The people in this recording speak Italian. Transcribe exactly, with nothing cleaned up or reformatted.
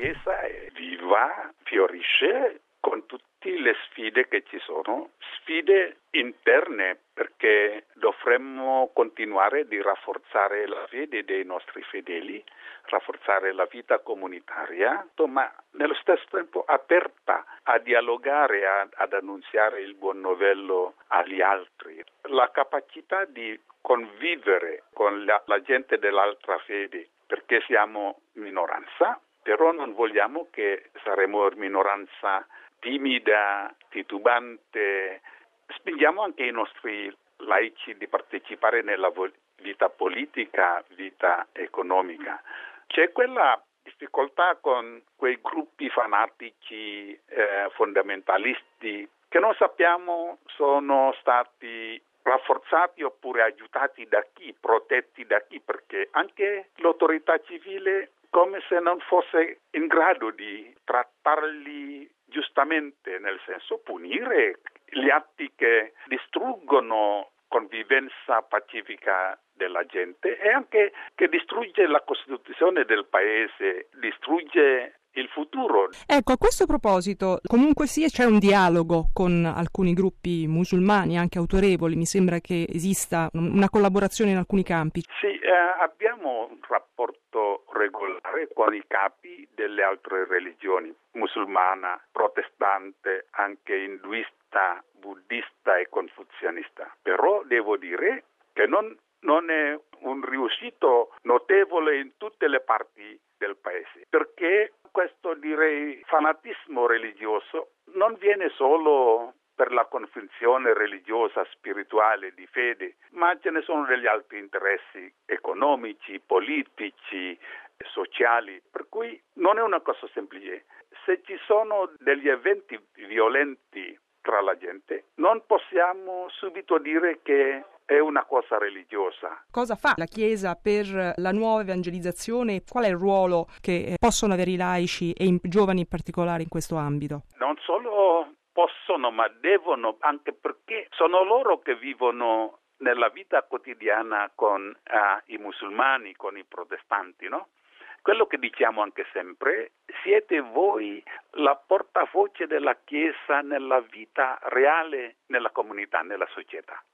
Chiesa è viva, fiorisce con tutte le sfide che ci sono, sfide interne, perché dovremmo continuare a rafforzare la fede dei nostri fedeli, rafforzare la vita comunitaria, ma nello stesso tempo aperta a dialogare, a, ad annunziare il buon novello agli altri. La capacità di convivere con la, la gente dell'altra fede, perché siamo minoranza, però non vogliamo che saremo minoranza timida, titubante. Spingiamo anche i nostri laici di partecipare nella vita politica, vita economica. C'è quella difficoltà con quei gruppi fanatici eh, fondamentalisti che non sappiamo sono stati rafforzati oppure aiutati da chi, protetti da chi, perché anche l'autorità civile come se non fosse in grado di trattarli giustamente, nel senso punire gli atti che distruggono convivenza pacifica della gente e anche che distrugge la Costituzione del paese, distrugge il futuro. Ecco, a questo proposito, comunque sia c'è un dialogo con alcuni gruppi musulmani, anche autorevoli, mi sembra che esista una collaborazione in alcuni campi. Sì, eh, abbiamo un rapporto regolare con i capi delle altre religioni, musulmana, protestante, anche induista, buddista e confuzianista. Però devo dire che non, non è un riuscito notevole in tutte le parti del paese, perché questo, direi, fanatismo religioso non viene solo per la convinzione religiosa, spirituale, di fede, ma ce ne sono degli altri interessi economici, politici, sociali, per cui non è una cosa semplice. Se ci sono degli eventi violenti tra la gente, non possiamo subito dire che è una cosa religiosa. Cosa fa la Chiesa per la nuova evangelizzazione? Qual è il ruolo che possono avere i laici e i giovani in particolare in questo ambito? Non solo possono, ma devono, anche perché sono loro che vivono nella vita quotidiana con uh, i musulmani, con i protestanti, no? Quello che diciamo anche sempre, siete voi la portavoce della Chiesa nella vita reale, nella comunità, nella società.